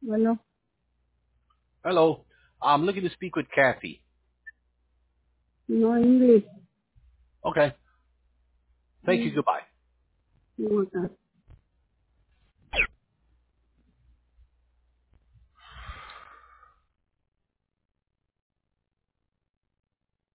Bueno, Hello. I'm looking to speak with Kathy. no inglés. Okay. Thank you. Mm, Goodbye. no acá.